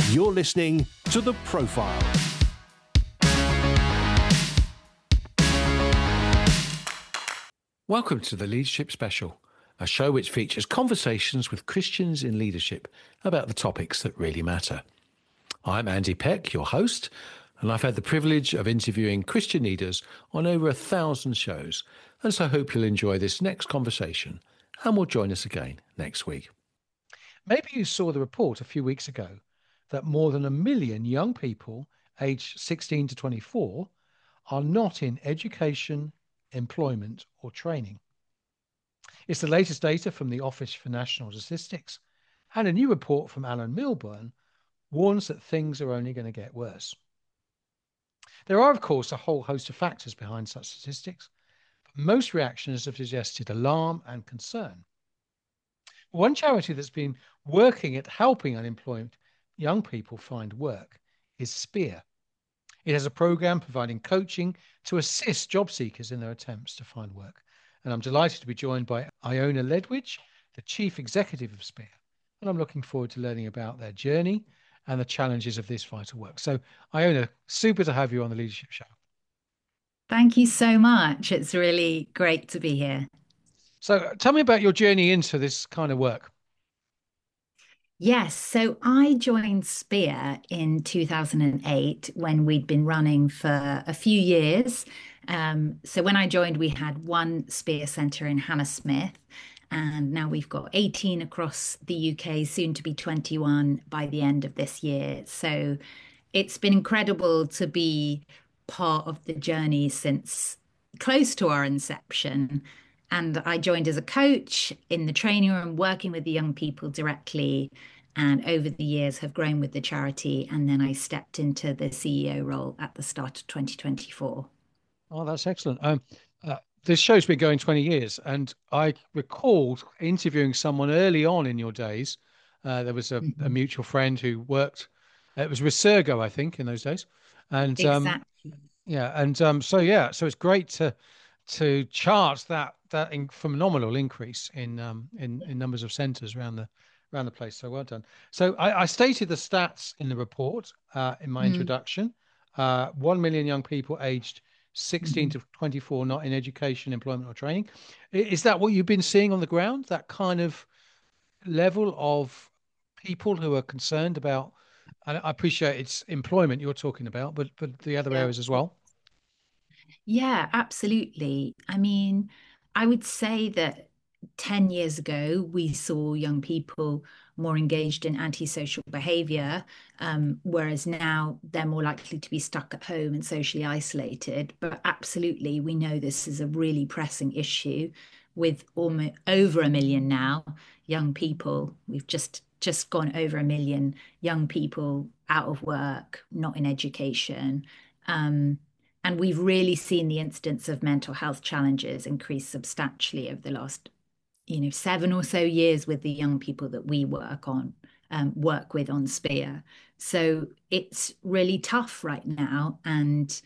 You're listening to The Profile. Welcome to the Leadership Special, a show which features conversations with Christians in leadership about the topics that really matter. I'm Andy Peck, your host, and I've had the privilege of interviewing Christian leaders on over 1,000 shows, and so I hope you'll enjoy this next conversation and will join us again next week. Maybe you saw the report a few weeks ago that more than 1 million young people aged 16 to 24 are not in education, employment or training. It's the latest data from the Office for National Statistics, and a new report from Alan Milburn warns that things are only going to get worse. There are, of course, a whole host of factors behind such statistics, but most reactions have suggested alarm and concern. One charity that's been working at helping unemployed young people find work is Spear. It has a program providing coaching to assist job seekers in their attempts to find work. And I'm delighted to be joined by Iona Ledwidge, the Chief Executive of Spear. And I'm looking forward to learning about their journey and the challenges of this vital work. So, Iona, super to have you on the Leadership Show. Thank you so much. It's really great to be here. So tell me about your journey into this kind of work. Yes, so I joined Spear in 2008 when we'd been running for a few years. So when I joined, we had one Spear Centre in Hammersmith, and now we've got 18 across the UK, soon to be 21 by the end of this year. So it's been incredible to be part of the journey since close to our inception. And I joined as a coach in the training room, working with the young people directly. And over the years have grown with the charity. And then I stepped into the CEO role at the start of 2024. Oh, that's excellent. This show's been going 20 years. And I recalled interviewing someone early on in your days. There was a mutual friend who worked, it was with Sergo, I think, in those days. And Exactly. so it's great to chart that phenomenal increase in numbers of centres around the place. So well done. So I stated the stats in the report in my introduction. 1 million young people aged 16 to 24 not in education, employment or training. Is that what you've been seeing on the ground? That kind of level of people who are concerned about, and I appreciate it's employment you're talking about, but the other Yeah. areas as well. Yeah, absolutely. I mean, I would say that 10 years ago, we saw young people more engaged in antisocial behavior, whereas now they're more likely to be stuck at home and socially isolated. But absolutely, we know this is a really pressing issue with almost over 1 million now young people. We've just gone over 1 million young people out of work, not in education. And we've really seen the incidence of mental health challenges increase substantially over the last, 7 or so years with the young people that we work with on Spear. So it's really tough right now. And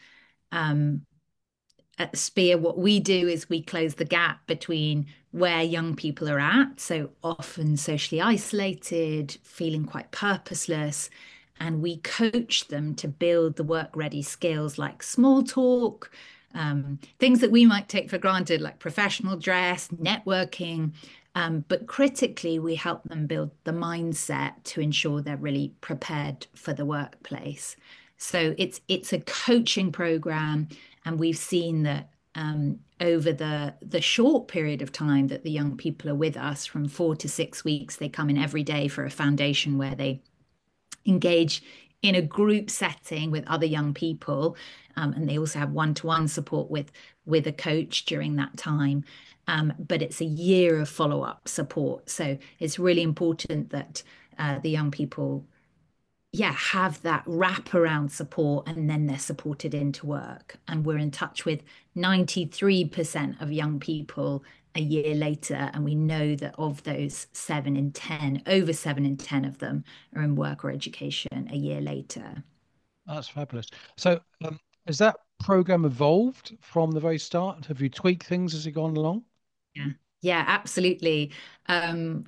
at Spear, what we do is we close the gap between where young people are at, so often socially isolated, feeling quite purposeless, and we coach them to build the work ready skills like small talk, things that we might take for granted, like professional dress, networking. But critically, we help them build the mindset to ensure they're really prepared for the workplace. So it's a coaching program, and we've seen that over the short period of time that the young people are with us, from 4 to 6 weeks, they come in every day for a foundation where they engage in a group setting with other young people, and they also have one-to-one support with a coach during that time. But it's a year of follow-up support, so it's really important that the young people have that wraparound support, and then they're supported into work. And we're in touch with 93% of young people a year later, and we know that of those 7 in 10, over 7 in 10 of them are in work or education a year later. That's fabulous. So, has that program evolved from the very start? Have you tweaked things as you've gone along? Yeah, yeah, absolutely.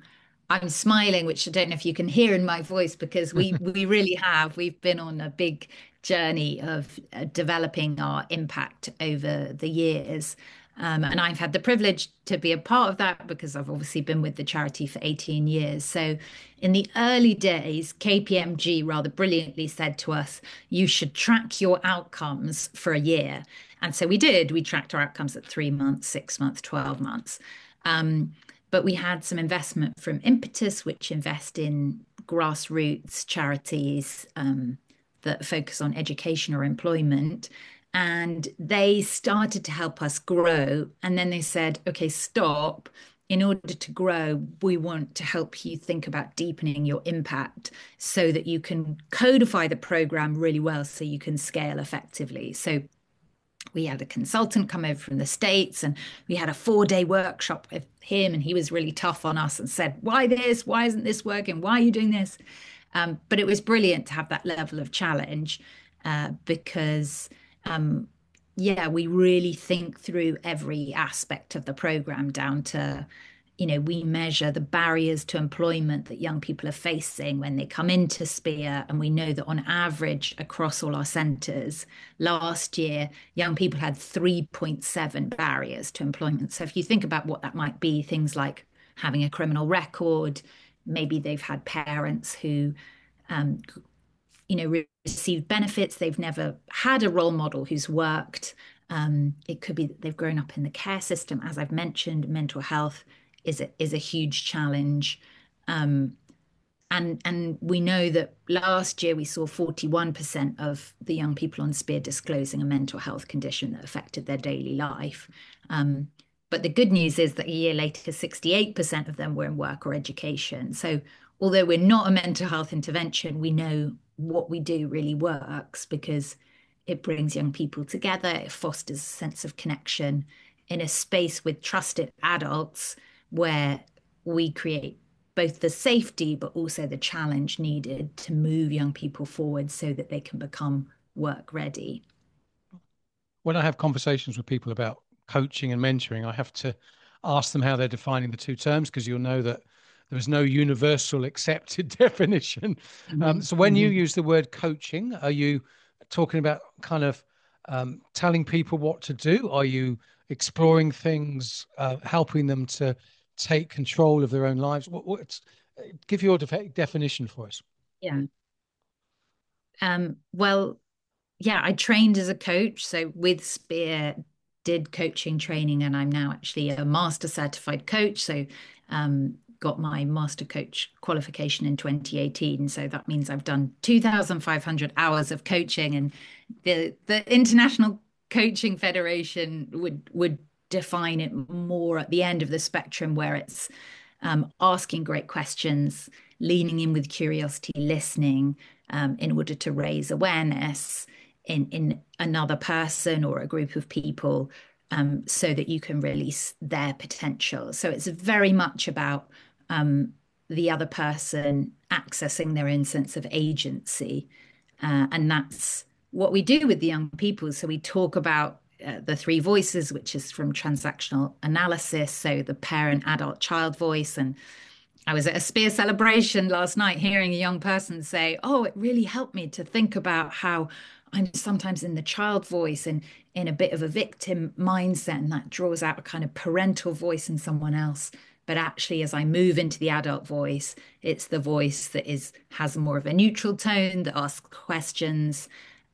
I'm smiling, which I don't know if you can hear in my voice, because we really have. We've been on a big journey of developing our impact over the years. And I've had the privilege to be a part of that because I've obviously been with the charity for 18 years. So in the early days, KPMG rather brilliantly said to us, you should track your outcomes for a year. And so we did. We tracked our outcomes at 3 months, 6 months, 12 months. But we had some investment from Impetus, which invest in grassroots charities that focus on education or employment. And they started to help us grow. And then they said, okay, stop. In order to grow, we want to help you think about deepening your impact so that you can codify the program really well so you can scale effectively. So we had a consultant come over from the States and we had a 4-day workshop with him, and he was really tough on us and said, why this? Why isn't this working? Why are you doing this? But it was brilliant to have that level of challenge because yeah, we really think through every aspect of the program down to, we measure the barriers to employment that young people are facing when they come into Spear. And we know that on average across all our centres, last year, young people had 3.7 barriers to employment. So if you think about what that might be, things like having a criminal record, maybe they've had parents who received benefits. They've never had a role model who's worked. It could be that they've grown up in the care system. As I've mentioned, mental health is a huge challenge. And we know that last year we saw 41% of the young people on Spear disclosing a mental health condition that affected their daily life. But the good news is that a year later, 68% of them were in work or education. So although we're not a mental health intervention, we know what we do really works because it brings young people together. It fosters a sense of connection in a space with trusted adults where we create both the safety but also the challenge needed to move young people forward so that they can become work ready. When I have conversations with people about coaching and mentoring, I have to ask them how they're defining the two terms, because you'll know that there is no universal accepted definition. So when you use the word coaching, are you talking about kind of telling people what to do? Are you exploring things, helping them to take control of their own lives? Give your definition for us. Yeah. Well, yeah, I trained as a coach. So with Spear, did coaching training, and I'm now actually a master certified coach. So got my master coach qualification in 2018. So that means I've done 2,500 hours of coaching, and the International Coaching Federation would define it more at the end of the spectrum, where it's asking great questions, leaning in with curiosity, listening in order to raise awareness in another person or a group of people so that you can release their potential. So it's very much about the other person accessing their own sense of agency. And that's what we do with the young people. So we talk about the three voices, which is from transactional analysis. So the parent, adult, child voice. And I was at a Spear celebration last night, hearing a young person say, oh, it really helped me to think about how I'm sometimes in the child voice and in a bit of a victim mindset, and that draws out a kind of parental voice in someone else. But actually, as I move into the adult voice, it's the voice that has more of a neutral tone, that asks questions,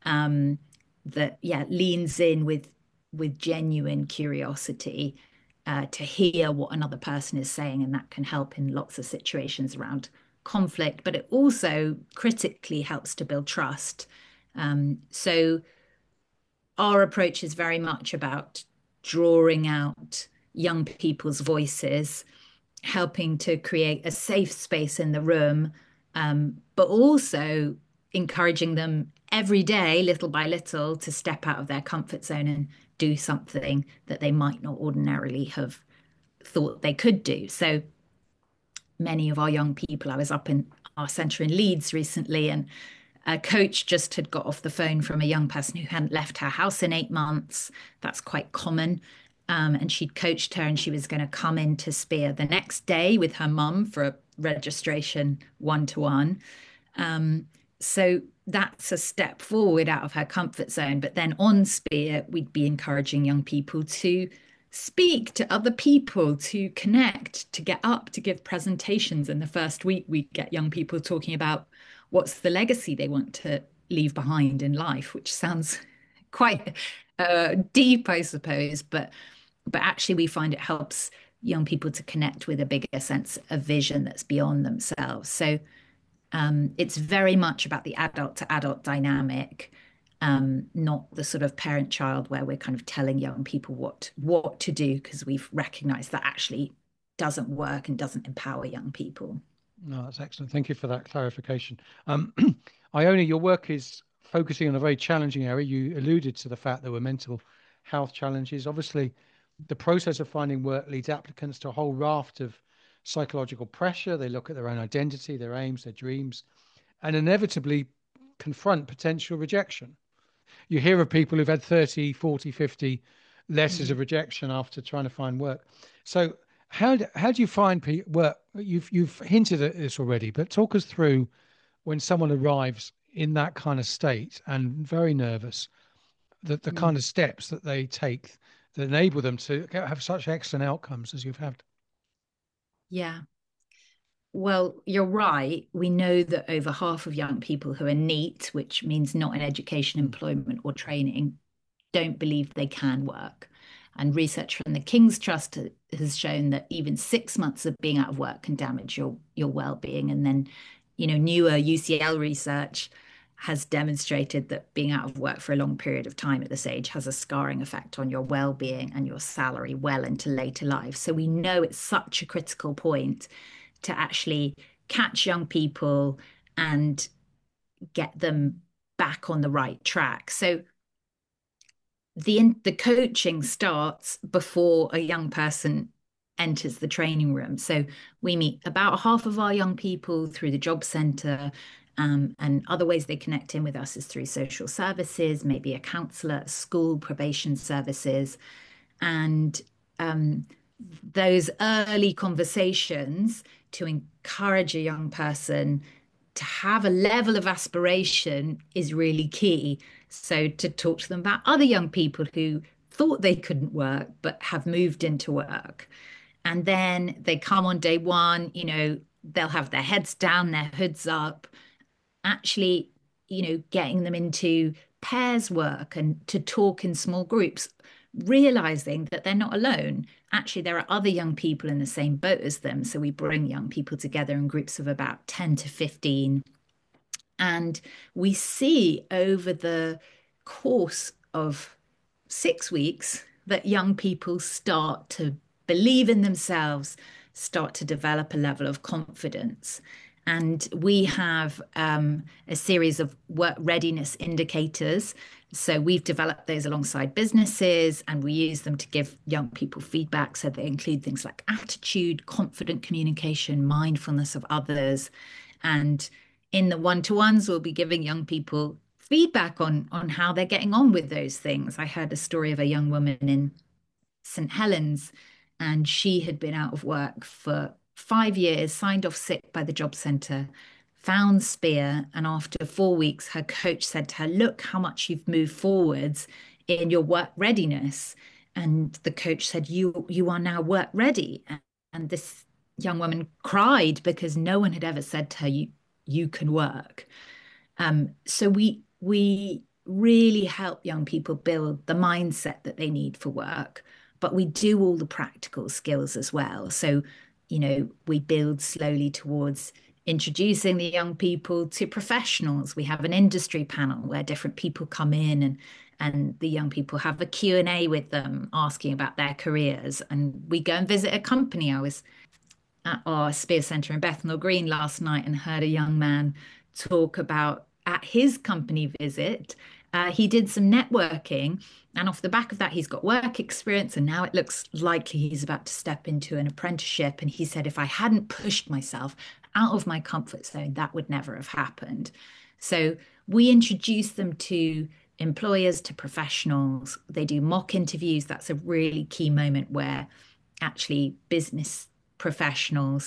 that leans in with genuine curiosity to hear what another person is saying, and that can help in lots of situations around conflict. But it also critically helps to build trust. So our approach is very much about drawing out young people's voices, helping to create a safe space in the room, but also encouraging them every day, little by little, to step out of their comfort zone and do something that they might not ordinarily have thought they could do. So many of our young people, I was up in our centre in Leeds recently, and a coach just had got off the phone from a young person who hadn't left her house in 8 months. That's quite common. And she'd coached her, and she was going to come into Spear the next day with her mum for a registration one-to-one. So that's a step forward out of her comfort zone. But then on Spear, we'd be encouraging young people to speak to other people, to connect, to get up, to give presentations. In the first week, we get young people talking about what's the legacy they want to leave behind in life, which sounds quite deep, I suppose. But actually, we find it helps young people to connect with a bigger sense of vision that's beyond themselves. So it's very much about the adult to adult dynamic, not the sort of parent child where we're kind of telling young people what to do, because we've recognized that actually doesn't work and doesn't empower young people. No, that's excellent. Thank you for that clarification. Iona, your work is focusing on a very challenging area. You alluded to the fact there were mental health challenges. Obviously, the process of finding work leads applicants to a whole raft of psychological pressure. They look at their own identity, their aims, their dreams, and inevitably confront potential rejection. You hear of people who've had 30, 40, 50 letters of rejection after trying to find work. So how do you find work? You've hinted at this already, but talk us through when someone arrives in that kind of state and very nervous, the kind of steps that they take that enable them to have such excellent outcomes as you've had. Yeah. Well, you're right. We know that over half of young people who are NEET, which means not in education, employment, or training, don't believe they can work. And research from the King's Trust has shown that even 6 months of being out of work can damage your well-being. And then, newer UCL research has demonstrated that being out of work for a long period of time at this age has a scarring effect on your well-being and your salary well into later life. So we know it's such a critical point to actually catch young people and get them back on the right track. So the coaching starts before a young person enters the training room. So we meet about half of our young people through the job centre, and other ways they connect in with us is through social services, maybe a counsellor, school, probation services. And those early conversations to encourage a young person to have a level of aspiration is really key. So to talk to them about other young people who thought they couldn't work but have moved into work. And then they come on day one, they'll have their heads down, their hoods up, actually, getting them into pairs work and to talk in small groups, realizing that they're not alone. Actually, there are other young people in the same boat as them. So we bring young people together in groups of about 10 to 15. And we see over the course of 6 weeks that young people start to believe in themselves, start to develop a level of confidence. And we have a series of work readiness indicators. So we've developed those alongside businesses, and we use them to give young people feedback. So they include things like attitude, confident communication, mindfulness of others. And in the one-to-ones, we'll be giving young people feedback on how they're getting on with those things. I heard a story of a young woman in St. Helens, and she had been out of work for 5 years, signed off sick by the job centre, found Spear, and after 4 weeks, her coach said to her, "Look how much you've moved forwards in your work readiness." And the coach said, you are now work ready. And this young woman cried because no one had ever said to her, you can work. So we really help young people build the mindset that they need for work, but we do all the practical skills as well. So we build slowly towards introducing the young people to professionals. We have an industry panel where different people come in and the young people have a Q&A with them asking about their careers. And we go and visit a company. I was at our Spear Centre in Bethnal Green last night and heard a young man talk about at his company visit, he did some networking, and off the back of that, he's got work experience, and now it looks likely he's about to step into an apprenticeship. And he said, if I hadn't pushed myself out of my comfort zone, that would never have happened. So we introduce them to employers, to professionals. They do mock interviews. That's a really key moment where actually business professionals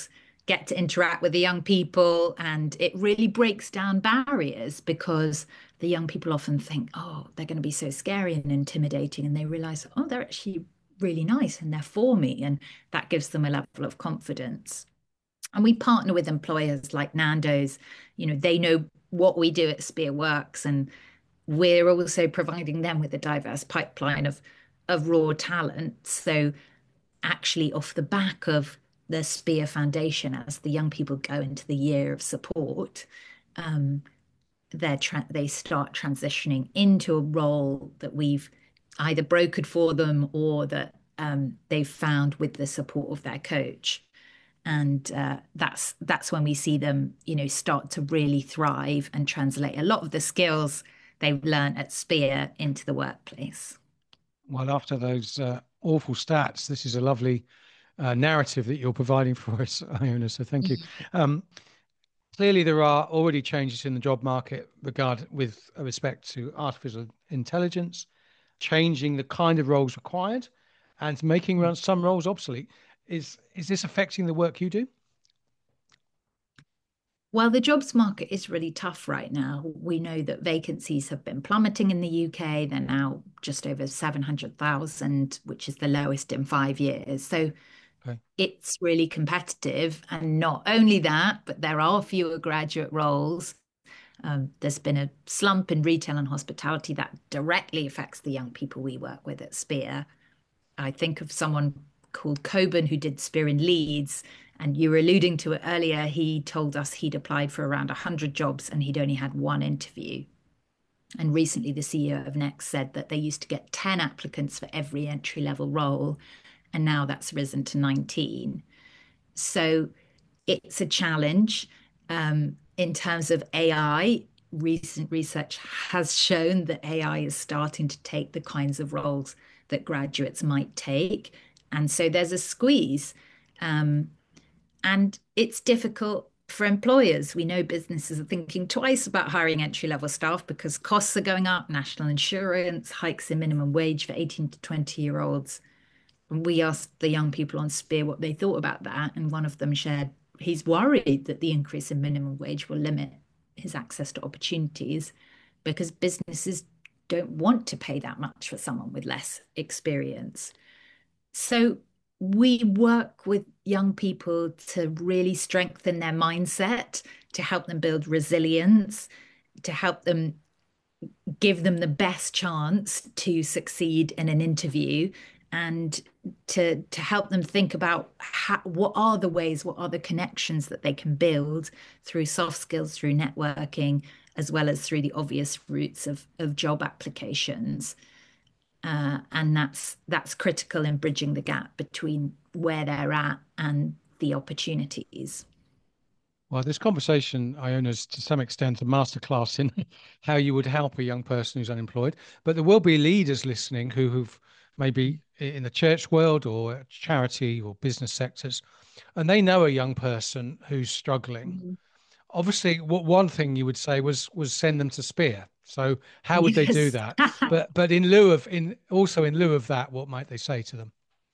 get to interact with the young people, and it really breaks down barriers because the young people often think, oh, they're going to be so scary and intimidating, and they realize, oh, they're actually really nice and they're for me, and that gives them a level of confidence. And we partner with employers like Nando's. They know what we do at Spear works, and we're also providing them with a diverse pipeline of raw talent. So actually, off the back of the Spear Foundation, as the young people go into the year of support, um, they start transitioning into a role that we've either brokered for them or that they've found with the support of their coach. And that's when we see them, start to really thrive and translate a lot of the skills they've learned at Spear into the workplace. Well, after those awful stats, this is a lovely narrative that you're providing for us, Iona. So thank you. Clearly, there are already changes in the job market with respect to artificial intelligence, changing the kind of roles required, and making some roles obsolete. Is this affecting the work you do? Well, the jobs market is really tough right now. We know that vacancies have been plummeting in the UK. They're now just over 700,000, which is the lowest in 5 years. So Okay. it's really competitive. And not only that, but there are fewer graduate roles. There's been a slump in retail and hospitality that directly affects the young people we work with at Spear. I think of someone called Coburn who did Spear in Leeds, and you were alluding to it earlier. He told us he'd applied for around 100 jobs and he'd only had one interview. And recently, the CEO of Next said that they used to get 10 applicants for every entry level role, and now that's risen to 19. So it's a challenge. In terms of AI, recent research has shown that AI is starting to take the kinds of roles that graduates might take. And so there's a squeeze. And it's difficult for employers. We know businesses are thinking twice about hiring entry level staff because costs are going up, national insurance, hikes in minimum wage for 18 to 20-year-olds. And we asked the young people on Spear what they thought about that. And one of them shared he's worried that the increase in minimum wage will limit his access to opportunities because businesses don't want to pay that much for someone with less experience. So we work with young people to really strengthen their mindset, to help them build resilience, to help them give them the best chance to succeed in an interview, and to help them think about what are the ways, what are the connections that they can build through soft skills, through networking, as well as through the obvious routes of job applications. And that's critical in bridging the gap between where they're at and the opportunities. Well, this conversation, Iona, is to some extent a masterclass in how you would help a young person who's unemployed. But there will be leaders listening who've maybe in the church world or charity or business sectors, and they know a young person who's struggling. Mhm. Obviously, what one thing you would say was send them to Spear. So how would they do Yes. that? But in lieu of that, what might they say to them?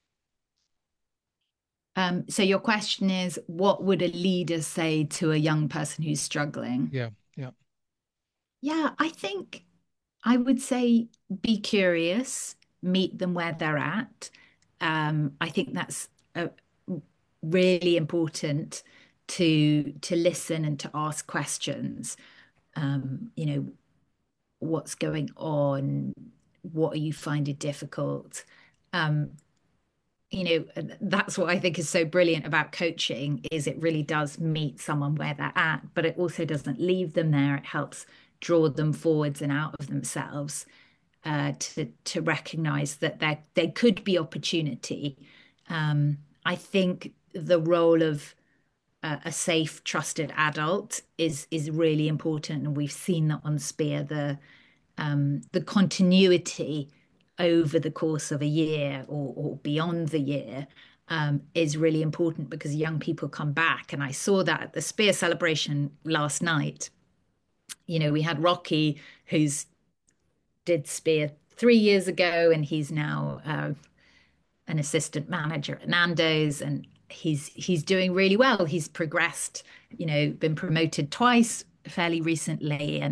So your question is, what would a leader say to a young person who's struggling? Yeah, yeah. Yeah, I think I would say be curious, meet them where they're at. I think that's really important to listen and to ask questions. You know, what's going on? What are you finding difficult? Um, that's what I think is so brilliant about coaching is it really does meet someone where they're at, but it also doesn't leave them there. It helps draw them forwards and out of themselves to recognize that there could be opportunity. I think the role of a safe, trusted adult is really important, and we've seen that on Spear. The continuity over the course of a year or beyond the year is really important because young people come back. And I saw that at the Spear celebration last night. We had Rocky, who's did Spear 3 years ago, and he's now an assistant manager at Nando's. And he's doing really well. He's progressed, been promoted twice fairly recently,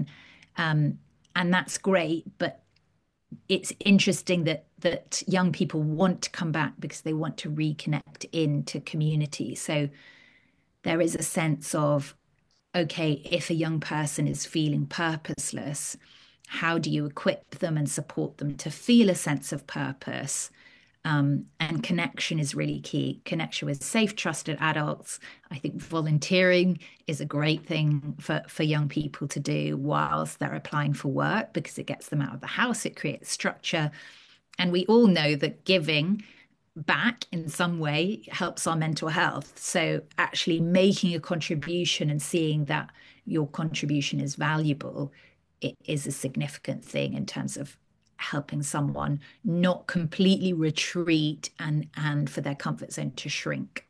and that's great. But it's interesting that young people want to come back because they want to reconnect into community. So there is a sense of, okay, if a young person is feeling purposeless, how do you equip them and support them to feel a sense of purpose? And connection is really key. Connection with safe, trusted adults. I think volunteering is a great thing for young people to do whilst they're applying for work because it gets them out of the house, it creates structure. And we all know that giving back in some way helps our mental health. So actually making a contribution and seeing that your contribution is valuable, it is a significant thing in terms of helping someone not completely retreat and for their comfort zone to shrink.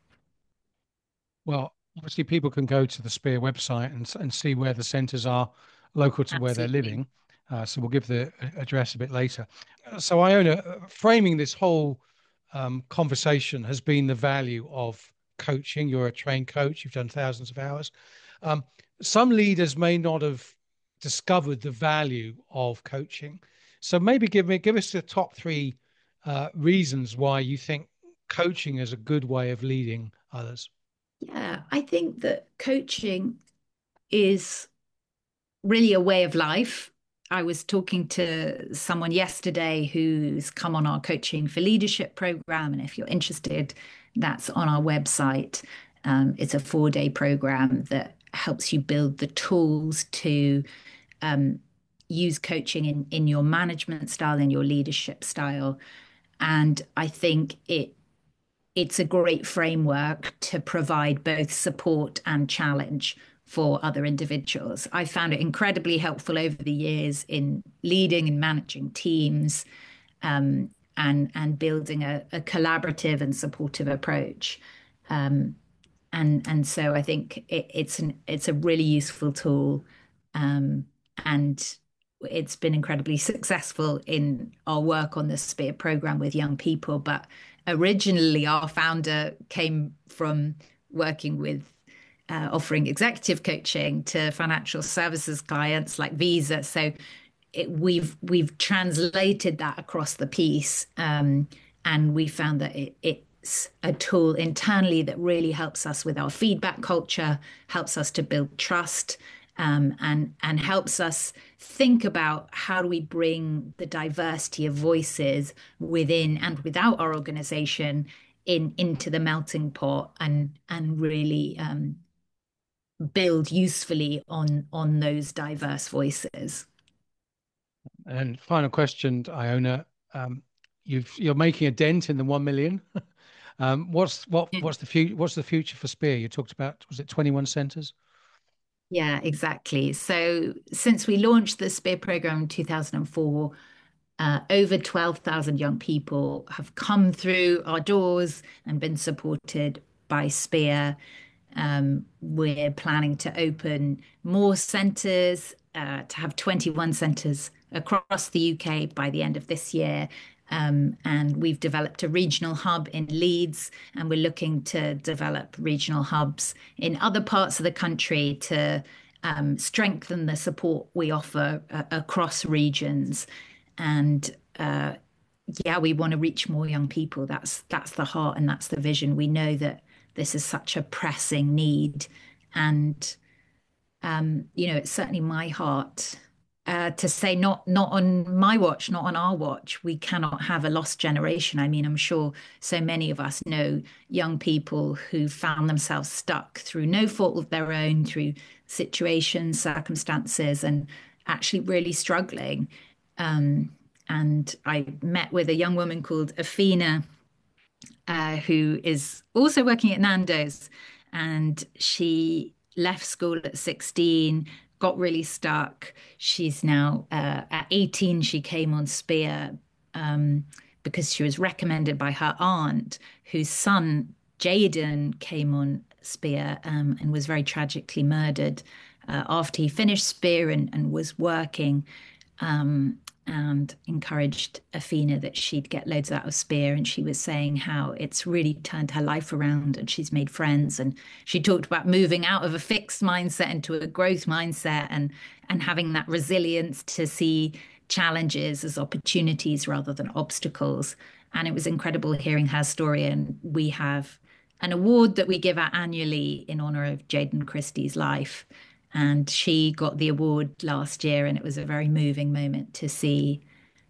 Well, obviously people can go to the Spear website and see where the centres are local to where they're Absolutely. living. So we'll give the address a bit later. So Iona, framing this whole conversation has been the value of coaching. You're a trained coach. You've done thousands of hours. Some leaders may not have discovered the value of coaching. So maybe give us the top three reasons why you think coaching is a good way of leading others. Yeah, I think that coaching is really a way of life. I was talking to someone yesterday who's come on our Coaching for Leadership program. And if you're interested, that's on our website. It's a 4-day program that helps you build the tools to use coaching in your management style, in your leadership style. And I think it's a great framework to provide both support and challenge for other individuals. I found it incredibly helpful over the years in leading and managing teams, and building a collaborative and supportive approach. And so I think it's a really useful tool, and it's been incredibly successful in our work on the Spear program with young people. But originally, our founder came from working with offering executive coaching to financial services clients like Visa. So we've translated that across the piece, and we found that it's a tool internally that really helps us with our feedback culture, helps us to build trust, and helps us think about how do we bring the diversity of voices within and without our organization into the melting pot and really build usefully on those diverse voices. And final question, Iona, you're making a dent in the 1 million. What's the future for Spear? You talked about, was it 21 centres? Yeah, exactly. So since we launched the Spear program in 2004, over 12,000 young people have come through our doors and been supported by Spear. We're planning to open more centres, to have 21 centres across the UK by the end of this year. And we've developed a regional hub in Leeds, and we're looking to develop regional hubs in other parts of the country to strengthen the support we offer across regions. And yeah, we want to reach more young people. That's the heart and that's the vision. We know that this is such a pressing need, and it's certainly my heart to say not on my watch, not on our watch. We cannot have a lost generation. I mean, I'm sure so many of us know young people who found themselves stuck through no fault of their own, through situations, circumstances, and actually really struggling. And I met with a young woman called Afina, who is also working at Nando's, and she left school at 16, got really stuck. She's now at 18. She came on Spear because she was recommended by her aunt, whose son Jaden came on Spear, and was very tragically murdered after he finished Spear and was working. and encouraged Athena that she'd get loads out of Spear. And she was saying how it's really turned her life around and she's made friends. And she talked about moving out of a fixed mindset into a growth mindset and having that resilience to see challenges as opportunities rather than obstacles. And it was incredible hearing her story. And we have an award that we give out annually in honor of Jaden Christie's life. And she got the award last year, and it was a very moving moment to see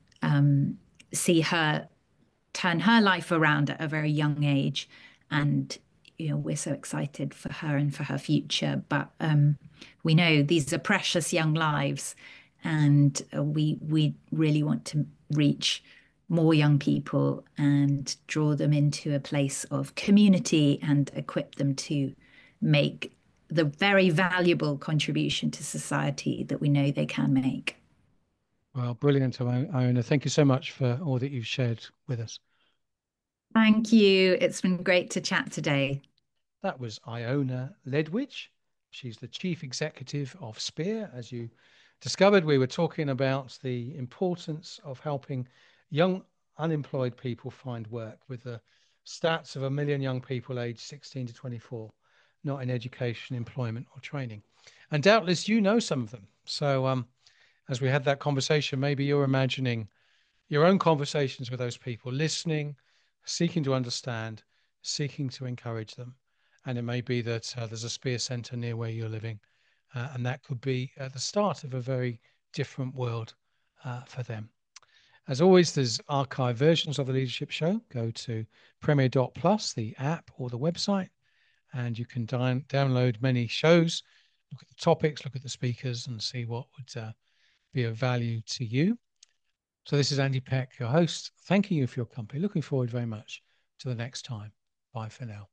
her turn her life around at a very young age. And we're so excited for her and for her future. But we know these are precious young lives, and we really want to reach more young people and draw them into a place of community and equip them to make the very valuable contribution to society that we know they can make. Well, brilliant, Iona. Thank you so much for all that you've shared with us. Thank you. It's been great to chat today. That was Iona Ledwidge. She's the Chief Executive of Spear. As you discovered, we were talking about the importance of helping young unemployed people find work, with the stats of 1 million young people aged 16 to 24 not in education, employment, or training. And doubtless you know some of them. So as we had that conversation, maybe you're imagining your own conversations with those people, listening, seeking to understand, seeking to encourage them. And it may be that there's a Spear Centre near where you're living, and that could be at the start of a very different world for them. As always, there's archive versions of the Leadership Show. Go to Premier.plus, the app or the website, and you can download many shows, look at the topics, look at the speakers, and see what would be of value to you. So this is Andy Peck, your host, thanking you for your company. Looking forward very much to the next time. Bye for now.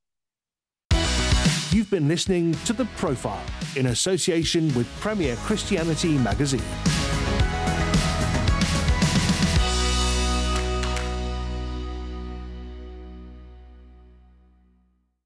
You've been listening to The Profile in association with Premier Christianity Magazine.